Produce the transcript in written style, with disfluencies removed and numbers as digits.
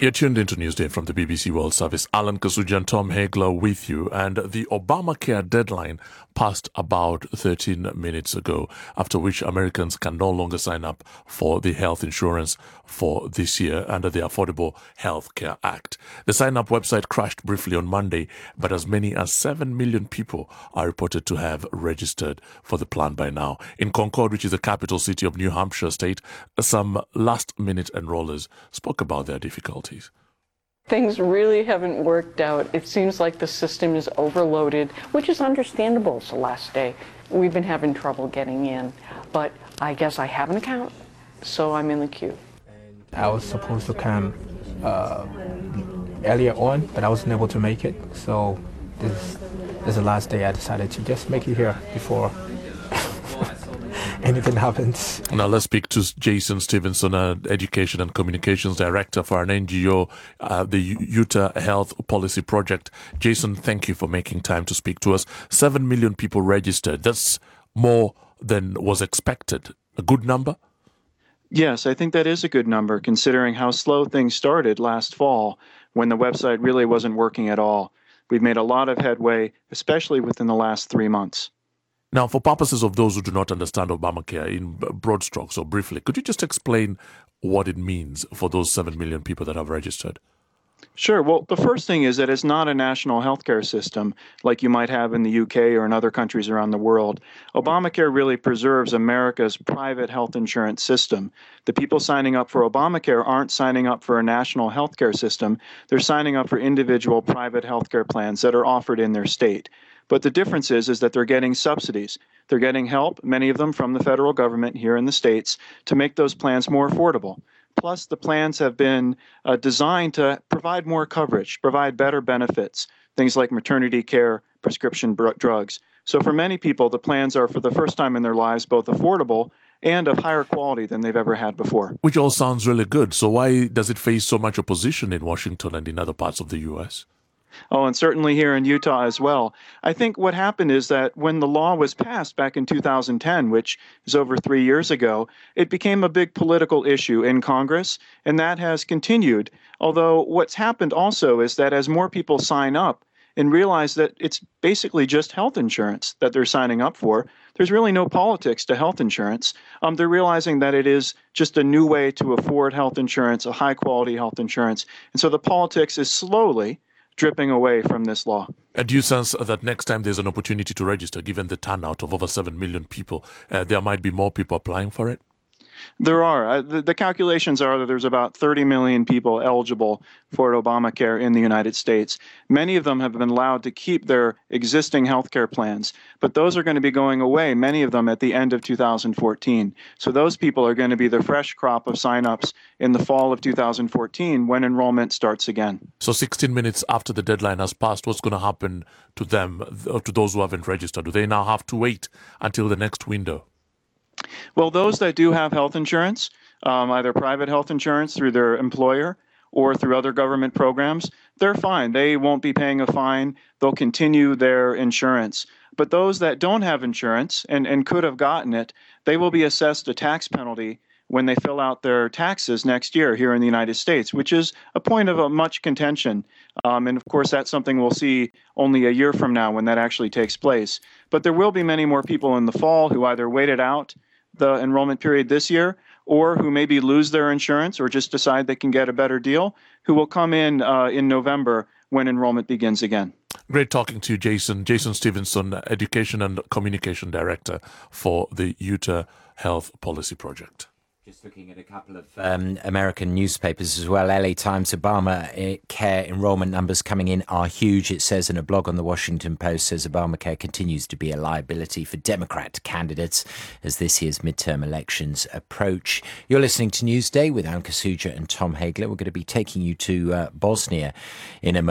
You're tuned into Newsday from the BBC World Service. Alan Kasuja and Tom Hagler with you. And the Obamacare deadline passed about 13 minutes ago, after which Americans can no longer sign up for the health insurance for this year under the Affordable Health Care Act. The sign-up website crashed briefly on Monday, but as many as 7 million people are reported to have registered for the plan by now. In Concord, which is the capital city of New Hampshire state, some last-minute enrollers spoke about their difficulties. Things really haven't worked out. It seems like the system is overloaded, which is understandable. It's the last day. We've been having trouble getting in, but I guess I have an account, so I'm in the queue. I was supposed to come earlier on, but I wasn't able to make it. So this is the last day. I decided to just make it here before anything happens. Now let's speak to Jason Stevenson, Education and Communications Director for an NGO, the Utah Health Policy Project. Jason, thank you for making time to speak to us. 7 million people registered. That's more than was expected. A good number? Yes, I think that is a good number, considering how slow things started last fall when the website really wasn't working at all. We've made a lot of headway, especially within the last 3 months. Now, for purposes of those who do not understand Obamacare in broad strokes or briefly, could you just explain what it means for those 7 million people that have registered? Sure. Well, the first thing is that it's not a national healthcare system like you might have in the UK or in other countries around the world. Obamacare really preserves America's private health insurance system. The people signing up for Obamacare aren't signing up for a national healthcare system. They're signing up for individual private healthcare plans that are offered in their state. But the difference is that they're getting subsidies. They're getting help, many of them from the federal government here in the states, to make those plans more affordable. Plus, the plans have been designed to provide more coverage, provide better benefits, things like maternity care, prescription drugs. So for many people, the plans are, for the first time in their lives, both affordable and of higher quality than they've ever had before. Which all sounds really good. So why does it face so much opposition in Washington and in other parts of the U.S.? Oh, and certainly here in Utah as well. I think what happened is that when the law was passed back in 2010, which is over 3 years ago, it became a big political issue in Congress, and that has continued. Although what's happened also is that as more people sign up and realize that it's basically just health insurance that they're signing up for, there's really no politics to health insurance. They're realizing that it is just a new way to afford health insurance, a high-quality health insurance. And so the politics is slowly dripping away from this law. And do you sense that next time there's an opportunity to register, given the turnout of over 7 million people, there might be more people applying for it? There are. The calculations are that there's about 30 million people eligible for Obamacare in the United States. Many of them have been allowed to keep their existing health care plans, but those are going to be going away, many of them at the end of 2014. So those people are going to be the fresh crop of signups in the fall of 2014 when enrollment starts again. So 16 minutes after the deadline has passed, what's going to happen to them, or to those who haven't registered? Do they now have to wait until the next window? Well, those that do have health insurance, either private health insurance through their employer or through other government programs, they're fine. They won't be paying a fine. They'll continue their insurance. But those that don't have insurance and could have gotten it, they will be assessed a tax penalty when they fill out their taxes next year here in the United States, which is a point of much contention. And of course, that's something we'll see only a year from now when that actually takes place. But there will be many more people in the fall who either waited out the enrollment period this year, or who maybe lose their insurance or just decide they can get a better deal, who will come in November when enrollment begins again. Great talking to you, Jason. Jason Stevenson, Education and Communication Director for the Utah Health Policy Project. Just looking at a couple of American newspapers as well. LA Times, Obamacare enrollment numbers coming in are huge. It says in a blog on the Washington Post, says Obamacare continues to be a liability for Democrat candidates as this year's midterm elections approach. You're listening to Newsday with Alan Kasuja and Tom Hagler. We're going to be taking you to Bosnia in a moment.